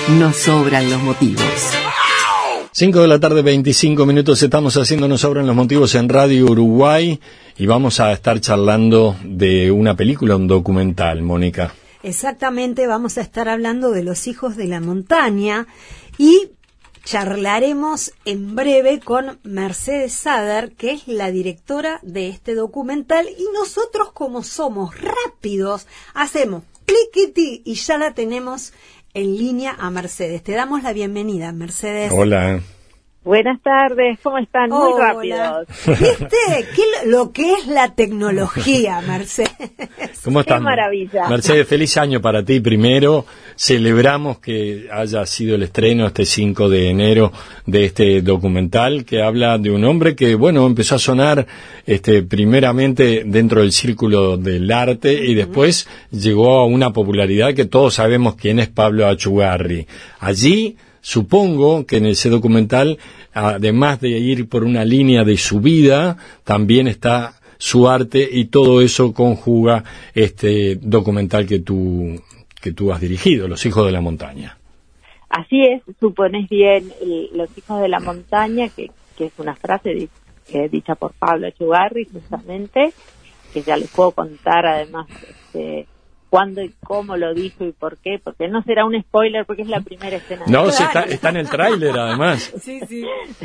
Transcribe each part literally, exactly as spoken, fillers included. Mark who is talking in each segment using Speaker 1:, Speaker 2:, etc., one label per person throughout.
Speaker 1: Nos sobran los motivos.
Speaker 2: cinco de la tarde, veinticinco minutos, estamos haciendo Nos sobran los motivos en Radio Uruguay y vamos a estar charlando de una película, un documental, Mónica.
Speaker 3: Exactamente, vamos a estar hablando de Los hijos de la montaña y charlaremos en breve con Mercedes Sader, que es la directora de este documental, y nosotros, como somos rápidos, hacemos cliquiti y ya la tenemos en línea a Mercedes. Te damos la bienvenida, Mercedes.
Speaker 2: Hola.
Speaker 4: Buenas tardes, ¿cómo están? Muy
Speaker 3: Hola.
Speaker 4: rápidos.
Speaker 3: ¿Viste? ¿Qué, lo que es la tecnología, Mercedes?
Speaker 2: ¿Cómo estás?
Speaker 4: Qué maravilla.
Speaker 2: Mercedes, feliz año para ti primero. Celebramos que haya sido el estreno este cinco de enero de este documental que habla de un hombre que, bueno, empezó a sonar este primeramente dentro del círculo del arte y después llegó a una popularidad que todos sabemos quién es Pablo Achugarri. Allí supongo que en ese documental, además de ir por una línea de su vida, también está su arte y todo eso conjuga este documental que tú que tú has dirigido, Los hijos de la montaña.
Speaker 4: Así es, supones bien, el- Los hijos de la montaña, que, que es una frase di- eh, dicha por Pablo Achugarri, justamente, que ya les puedo contar además este, cuándo y cómo lo dijo y por qué, porque no será un spoiler porque es la primera escena.
Speaker 2: No, si está, está en el tráiler además.
Speaker 3: Sí, sí.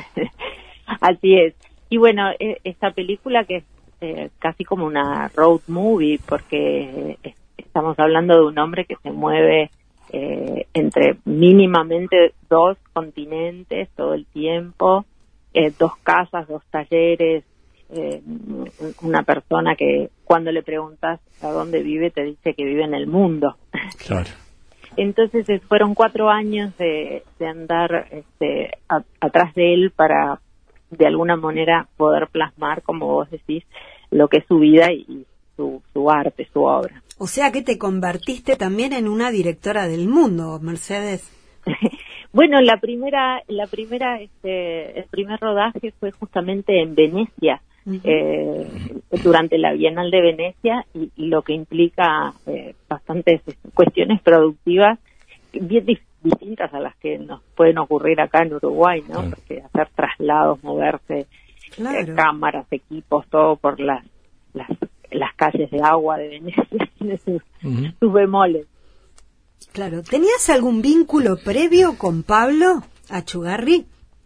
Speaker 4: Así es. Y bueno, e- esta película que es eh, casi como una road movie, porque eh, estamos hablando de un hombre que se mueve eh, entre mínimamente dos continentes todo el tiempo, eh, dos casas, dos talleres, eh, una persona que cuando le preguntas a dónde vive te dice que vive en el mundo.
Speaker 2: Claro.
Speaker 4: Entonces eh, fueron cuatro años de, de andar este, a- atrás de él para de alguna manera poder plasmar, como vos decís, lo que es su vida y su, su arte, su obra.
Speaker 3: O sea que te convertiste también en una directora del mundo, Mercedes.
Speaker 4: Bueno, la primera, la primera, este, el primer rodaje fue justamente en Venecia,
Speaker 3: Ujú.
Speaker 4: eh, durante la Bienal de Venecia y, y lo que implica eh, bastantes cuestiones productivas bien dif- distintas a las que nos pueden ocurrir acá en Uruguay, ¿no?
Speaker 2: Claro.
Speaker 4: Porque hacer traslados, moverse,
Speaker 3: Claro.
Speaker 4: eh, cámaras, equipos, todo por las, las las calles de agua de Venecia tiene sus,
Speaker 2: Ujú.
Speaker 4: sus bemoles.
Speaker 3: Claro. ¿Tenías algún vínculo previo con Pablo Achugarri?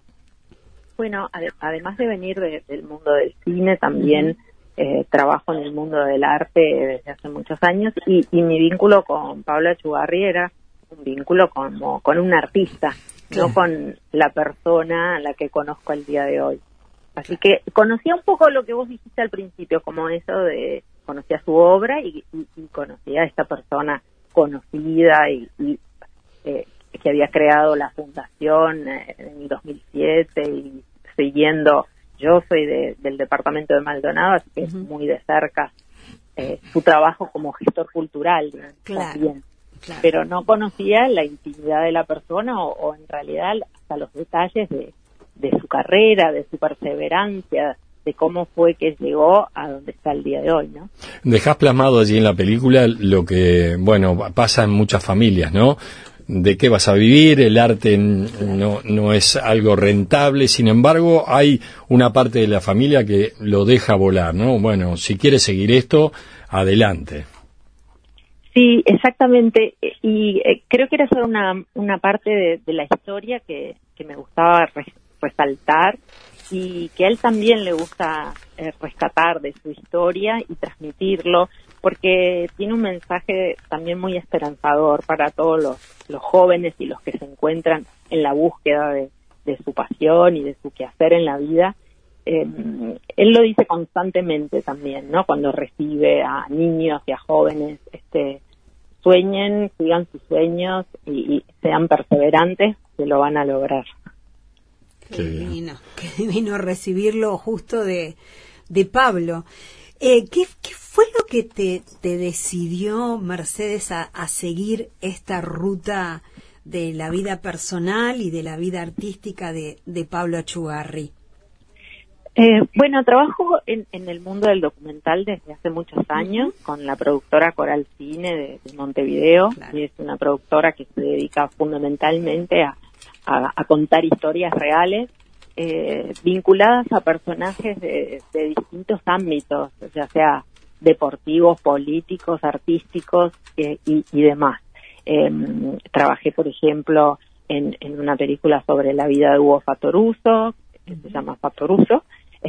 Speaker 4: Bueno, ade- además de venir de- del mundo del cine, también eh, trabajo en el mundo del arte desde hace muchos años y, y mi vínculo con Pablo Achugarri era un vínculo como con un artista,
Speaker 3: Claro.
Speaker 4: no con la persona a la que conozco el día de hoy. Así que conocía un poco lo que vos dijiste al principio, como eso de conocía su obra y, y- y conocía a esta persona conocida y, y, eh, que había creado la fundación eh, en el dos mil siete y siguiendo, yo soy de- del departamento de Maldonado, así que
Speaker 3: Ujú.
Speaker 4: muy de cerca eh, su trabajo como gestor cultural, digamos,
Speaker 3: Claro.
Speaker 4: también.
Speaker 3: Claro.
Speaker 4: Pero no conocía la intimidad de la persona o, o en realidad hasta los detalles de, de su carrera, de su perseverancia, de cómo fue que llegó a donde está el día de hoy, ¿no?
Speaker 2: Dejás plasmado allí en la película lo que, bueno, pasa en muchas familias, ¿no? De qué vas a vivir, el arte n- no, no es algo rentable, sin embargo, hay una parte de la familia que lo deja volar, ¿no? Bueno, si quieres seguir esto, adelante.
Speaker 4: Sí, exactamente. Y eh, creo que era solo una, una parte de, de la historia que, que me gustaba res- resaltar y que a él también le gusta eh, rescatar de su historia y transmitirlo, porque tiene un mensaje también muy esperanzador para todos los, los jóvenes y los que se encuentran en la búsqueda de, de su pasión y de su quehacer en la vida. Eh, él lo dice constantemente también, ¿no? Cuando recibe a niños y a jóvenes, este, sueñen, sigan sus sueños y, y sean perseverantes, que lo van a lograr.
Speaker 3: Qué
Speaker 2: Qué bien.
Speaker 3: divino, qué divino recibirlo justo de, de Pablo. Eh, ¿qué, ¿Qué fue lo que te, te decidió, Mercedes, a, a seguir esta ruta de la vida personal y de la vida artística de, de Pablo Achugarri?
Speaker 4: Eh, bueno, trabajo en, en el mundo del documental desde hace muchos años uh-huh. con la productora Coral Cine de, de Montevideo, claro. que es una productora que se dedica fundamentalmente a, a, a contar historias reales eh, vinculadas a personajes de, de distintos ámbitos, ya sea deportivos, políticos, artísticos eh, y, y demás. Eh, trabajé, por ejemplo, en, en una película sobre la vida de Hugo Fattoruso, que uh-huh. se llama Fattoruso.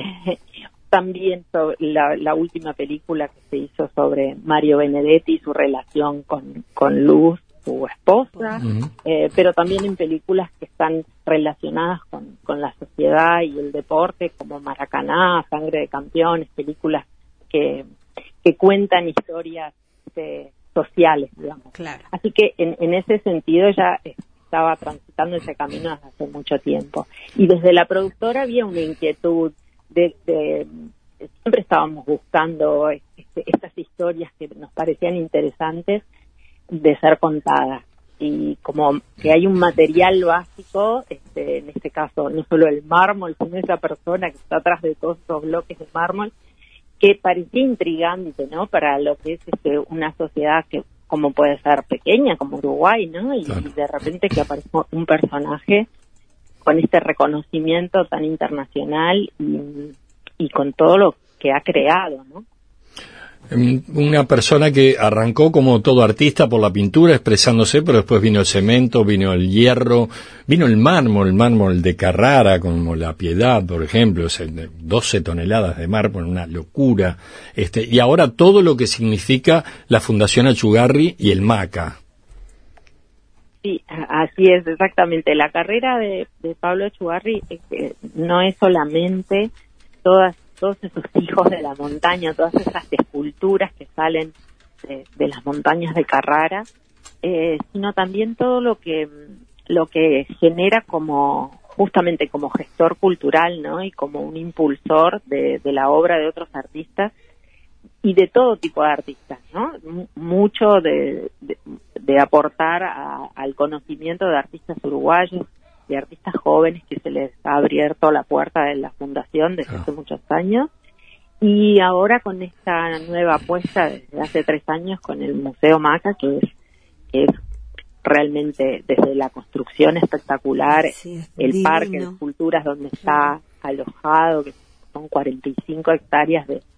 Speaker 4: También sobre la, la última película que se hizo sobre Mario Benedetti y su relación con, con Luz, su esposa, uh-huh. eh, pero también en películas que están relacionadas con, con la sociedad y el deporte, como Maracaná, Sangre de Campeones, películas que, que cuentan historias eh, sociales, digamos. Claro. Así que en, en ese sentido ya estaba transitando ese camino desde hace mucho tiempo. Y desde la productora había una inquietud De, de, siempre estábamos buscando este, estas historias que nos parecían interesantes de ser contadas, y como que hay un material básico, este, en este caso no solo el mármol, sino esa persona que está atrás de todos esos bloques de mármol, que parecía intrigante, ¿no? Para lo que es este, una sociedad que como puede ser pequeña, como Uruguay, ¿no? Y, claro. y de repente que aparece un personaje con este reconocimiento tan internacional y, y con todo lo que ha creado, ¿no?
Speaker 2: Una persona que arrancó como todo artista por la pintura, expresándose, pero después vino el cemento, vino el hierro, vino el mármol, el mármol de Carrara, como la Piedad, por ejemplo, doce toneladas de mármol, una locura. Este, y ahora todo lo que significa la Fundación Achugarri y el MACA.
Speaker 4: Sí, así es, exactamente. La carrera de, de Pablo Achugarri eh, no es solamente todas, todos esos hijos de la montaña, todas esas esculturas que salen de, de las montañas de Carrara, eh, sino también todo lo que lo que genera como justamente como gestor cultural, ¿no? Y como un impulsor de, de la obra de otros artistas y de todo tipo de artistas, ¿no? M- mucho de, de, de aportar a, al conocimiento de artistas uruguayos, de artistas jóvenes que se les ha abierto la puerta de la fundación desde hace muchos años, y ahora con esta nueva apuesta desde hace tres años con el Museo MACA, que es, que es realmente desde la construcción espectacular, sí, el divino. Parque de esculturas donde está alojado, que son cuarenta y cinco hectáreas de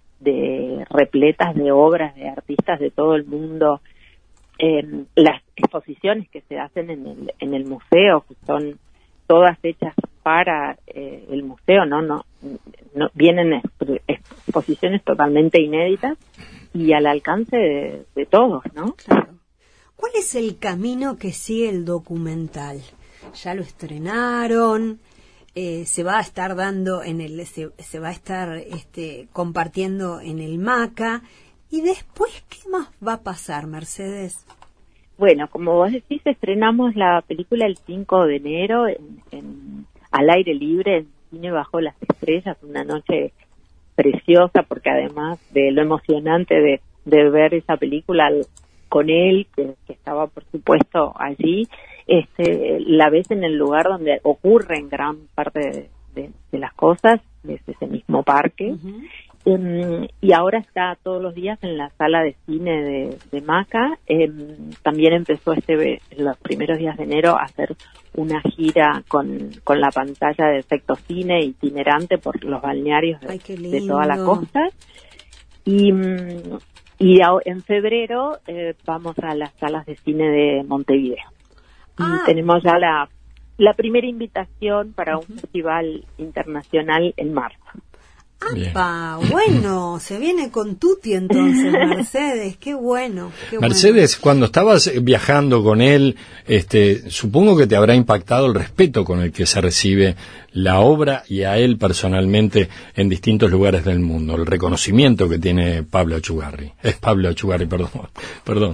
Speaker 4: de repletas de obras de artistas de todo el mundo, eh, las exposiciones que se hacen en el en el museo, que son todas hechas para eh, el museo, no no no vienen exp- exposiciones totalmente inéditas y al alcance de, de todos, ¿no?
Speaker 3: Claro. ¿Cuál es el camino que sigue el documental? Ya lo estrenaron. Eh, se va a estar dando en el se, se va a estar este compartiendo en el MACA, y después ¿qué más va a pasar, Mercedes?
Speaker 4: Bueno, como vos decís, estrenamos la película el cinco de enero en, en al aire libre en Cine Bajo las Estrellas, una noche preciosa, porque además de lo emocionante de, de ver esa película con él, que, que estaba por supuesto allí, Este, la ves en el lugar donde ocurren gran parte de, de, de las cosas, desde ese mismo parque. Uh-huh. Um, y ahora está todos los días en la sala de cine de, de MACA. Um, también empezó este los primeros días de enero a hacer una gira con, con la pantalla de efecto cine itinerante por los balnearios de, Ay, de toda la costa. Y, um, y a, en febrero eh, vamos a las salas de cine de Montevideo. Ah. Y tenemos ya la, la primera invitación para un uh-huh. festival internacional en marzo.
Speaker 3: ¡Apa! Bueno, se viene con Tuti entonces, Mercedes, qué bueno. Qué
Speaker 2: Mercedes,
Speaker 3: bueno.
Speaker 2: Cuando estabas viajando con él, este, supongo que te habrá impactado el respeto con el que se recibe la obra y a él personalmente en distintos lugares del mundo, el reconocimiento que tiene Pablo Achugarri. Es Pablo Achugarri, perdón, perdón.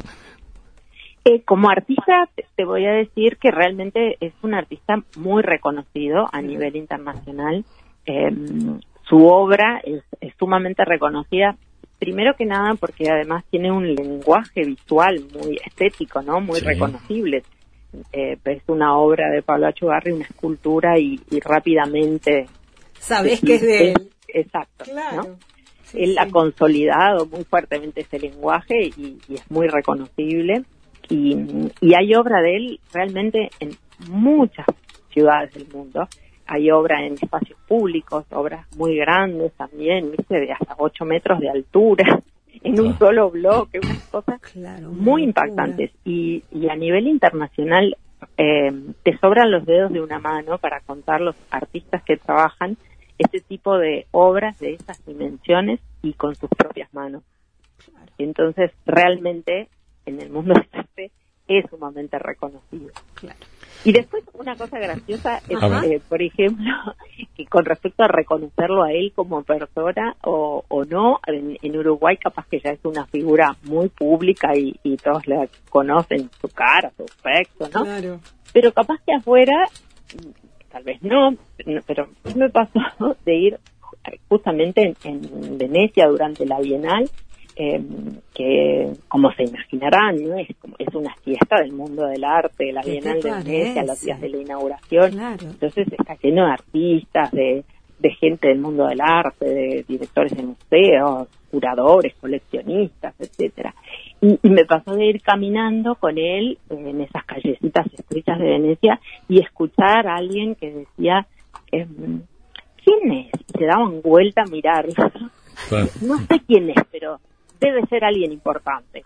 Speaker 4: Eh, como artista, te, te voy a decir que realmente es un artista muy reconocido a nivel internacional. Eh, su obra es, es sumamente reconocida, primero que nada porque además tiene un lenguaje visual muy estético, ¿no? Muy sí. reconocible. Eh, es una obra de Pablo Achugarri, una escultura, y, y rápidamente
Speaker 3: Sabés que es de él.
Speaker 4: Exacto.
Speaker 3: Claro.
Speaker 4: ¿no?
Speaker 3: Sí,
Speaker 4: él
Speaker 3: sí.
Speaker 4: ha consolidado muy fuertemente ese lenguaje y, y es muy reconocible. Y, y hay obra de él realmente en muchas ciudades del mundo. Hay obra en espacios públicos, obras muy grandes también, ¿viste? De hasta ocho metros de altura, en un solo bloque, unas cosas
Speaker 3: Claro,
Speaker 4: muy impactantes. Y, y a nivel internacional, eh, te sobran los dedos de una mano para contar los artistas que trabajan este tipo de obras de esas dimensiones y con sus propias manos. Entonces, realmente, en el mundo del arte es sumamente reconocido.
Speaker 3: Claro.
Speaker 4: Y después, una cosa graciosa es,
Speaker 3: Ajá.
Speaker 4: eh, por ejemplo, que con respecto a reconocerlo a él como persona o, o no, en, en Uruguay capaz que ya es una figura muy pública y, y todos la conocen, su cara, su aspecto, ¿no?
Speaker 3: Claro.
Speaker 4: Pero capaz que afuera, tal vez no, pero me pasó de ir justamente en, en Venecia durante la Bienal, eh, que como se imaginarán, ¿no? Es, como, es una fiesta del mundo del arte, la
Speaker 3: ¿Qué
Speaker 4: Bienal
Speaker 3: te
Speaker 4: de Venecia,
Speaker 3: parece?
Speaker 4: los días de la inauguración.
Speaker 3: Claro.
Speaker 4: Entonces está lleno de artistas, de, de gente del mundo del arte, de directores de museos, curadores, coleccionistas, etcétera. Y, y me pasó de ir caminando con él en esas callecitas estrechas de Venecia y escuchar a alguien que decía, eh, ¿quién es? Y se daban vuelta a mirarlo.
Speaker 2: Claro.
Speaker 4: No sé quién es, pero debe ser alguien importante.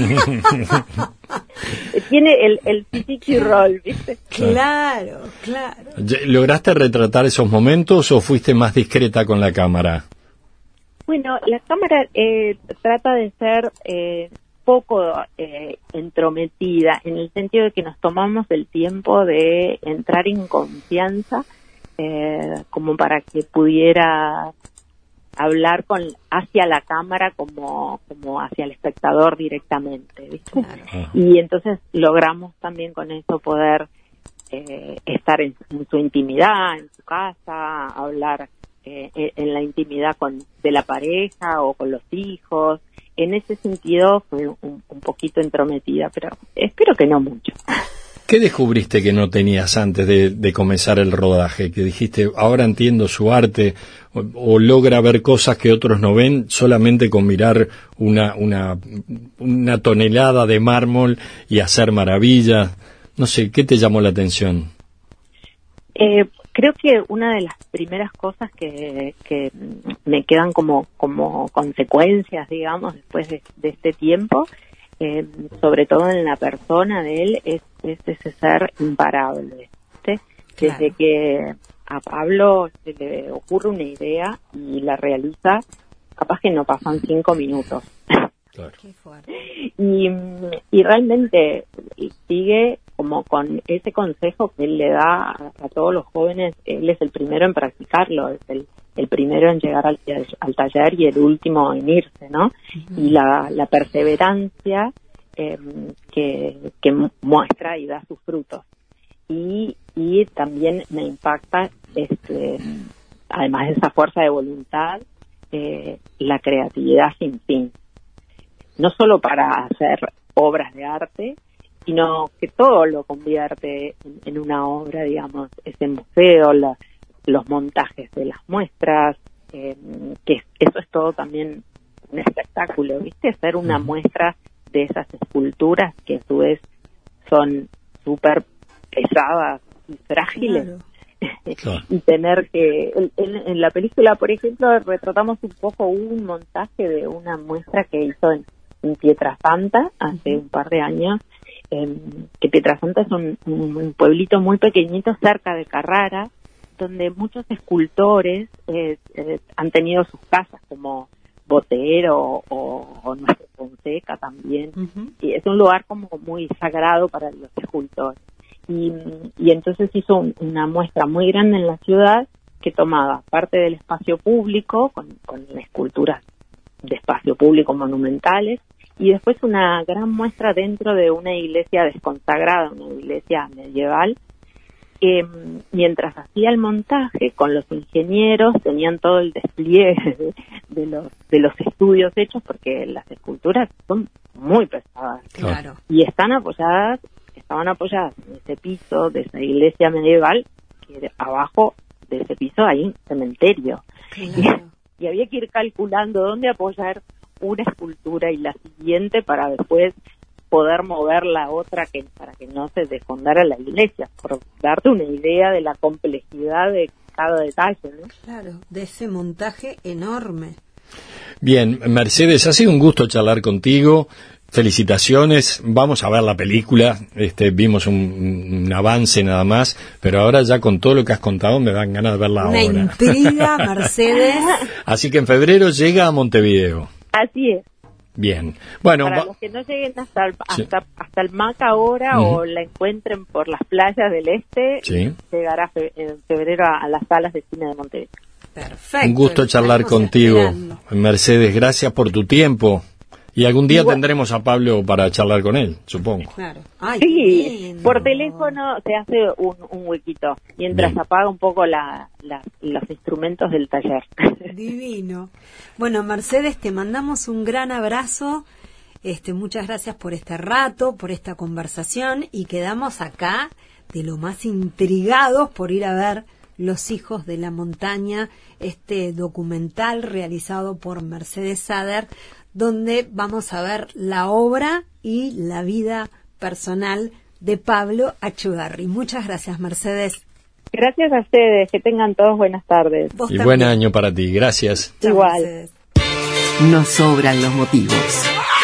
Speaker 4: Tiene el, el physique roll, ¿viste?
Speaker 3: Claro, claro.
Speaker 2: ¿Lograste retratar esos momentos o fuiste más discreta con la cámara?
Speaker 4: Bueno, la cámara eh, trata de ser eh, poco eh, entrometida, en el sentido de que nos tomamos el tiempo de entrar en confianza, eh, como para que pudiera hablar con hacia la cámara como como hacia el espectador directamente, ¿viste?
Speaker 3: Claro.
Speaker 4: Y entonces logramos también con eso poder eh, estar en, en su intimidad, en su casa, hablar eh, en la intimidad con de la pareja o con los hijos. En ese sentido fue un, un poquito entrometida, pero espero que no mucho.
Speaker 2: ¿Qué descubriste que no tenías antes de, de comenzar el rodaje? Que dijiste, ahora entiendo su arte, o, o logra ver cosas que otros no ven solamente con mirar una, una, una tonelada de mármol y hacer maravillas. No sé, ¿qué te llamó la atención?
Speaker 4: Eh, creo que una de las primeras cosas que, que me quedan como, como consecuencias, digamos, después de, de este tiempo, Eh, sobre todo en la persona de él, es, es ese ser imparable, ¿sí? Desde
Speaker 3: Claro.
Speaker 4: que a Pablo se le ocurre una idea y la realiza, capaz que no pasan cinco minutos.
Speaker 2: Claro.
Speaker 3: Qué fuerte.
Speaker 4: y, y realmente sigue como con ese consejo que él le da a, a todos los jóvenes. Él es el primero en practicarlo, es el el primero en llegar al, al taller y el último en irse, ¿no? Uh-huh. Y la, la perseverancia eh, que, que muestra y da sus frutos. Y, y también me impacta, este, además de esa fuerza de voluntad, eh, la creatividad sin fin. No solo para hacer obras de arte, sino que todo lo convierte en, en una obra, digamos, ese museo, la los montajes de las muestras, eh, que eso es todo también un espectáculo, ¿viste? Hacer una muestra de esas esculturas que a su vez son súper pesadas y frágiles. Claro.
Speaker 2: Claro.
Speaker 4: Y tener que, en, en, en la película, por ejemplo, retratamos un poco un montaje de una muestra que hizo en, en Pietrasanta hace uh-huh. un par de años, eh, que Pietrasanta es un, un pueblito muy pequeñito cerca de Carrara, donde muchos escultores eh, eh, han tenido sus casas, como Botero o, o nuestro Fonseca también. Uh-huh. Y es un lugar como muy sagrado para los escultores. Y, y entonces hizo un, una muestra muy grande en la ciudad que tomaba parte del espacio público, con, con esculturas de espacio público monumentales, y después una gran muestra dentro de una iglesia desconsagrada, una iglesia medieval. Eh, mientras hacía el montaje con los ingenieros tenían todo el despliegue de, de los de los estudios hechos, porque las esculturas son muy pesadas.
Speaker 3: Claro.
Speaker 4: Y están apoyadas estaban apoyadas en ese piso de esa iglesia medieval, que abajo de ese piso hay un cementerio.
Speaker 3: Claro.
Speaker 4: Y, y había que ir calculando dónde apoyar una escultura y la siguiente para después poder mover la otra que para que no se desfondara la iglesia, por darte una idea de la complejidad de cada detalle, ¿no?
Speaker 3: Claro, de ese montaje enorme.
Speaker 2: Bien, Mercedes, ha sido un gusto charlar contigo. Felicitaciones, vamos a ver la película, este, vimos un, un avance nada más, pero ahora ya con todo lo que has contado me dan ganas de verla
Speaker 3: Una
Speaker 2: ahora.
Speaker 3: intriga, Mercedes.
Speaker 2: Así que en febrero llega a Montevideo.
Speaker 4: Así es.
Speaker 2: Bien, bueno,
Speaker 4: para
Speaker 2: va-
Speaker 4: los que no lleguen hasta el,
Speaker 2: Sí.
Speaker 4: hasta, hasta el M A C ahora
Speaker 2: Ujú.
Speaker 4: o la encuentren por las playas del este,
Speaker 2: Sí.
Speaker 4: llegará fe- en febrero a, a las salas de cine de Montevideo.
Speaker 3: Perfecto.
Speaker 2: un gusto charlar
Speaker 3: estamos
Speaker 2: contigo,
Speaker 3: esperando.
Speaker 2: Mercedes, gracias por tu tiempo. Y algún día
Speaker 4: Igual.
Speaker 2: tendremos a Pablo para charlar con él, supongo.
Speaker 3: Claro. Ay,
Speaker 4: Sí,
Speaker 3: qué lindo.
Speaker 4: por teléfono se hace un, un huequito mientras
Speaker 2: Bien.
Speaker 4: apaga un poco la, la- los instrumentos del taller.
Speaker 3: Divino. Bueno, Mercedes, te mandamos un gran abrazo. Este, muchas gracias por este rato, por esta conversación y quedamos acá de lo más intrigados por ir a ver Los Hijos de la Montaña, este documental realizado por Mercedes Sader, donde vamos a ver la obra y la vida personal de Pablo Achugarri. Muchas gracias, Mercedes.
Speaker 4: Gracias a ustedes, que tengan todos buenas tardes.
Speaker 3: Vos
Speaker 2: Y
Speaker 3: también.
Speaker 2: buen año para ti, gracias.
Speaker 3: Chao,
Speaker 4: Igual.
Speaker 3: Mercedes.
Speaker 1: Nos sobran los motivos.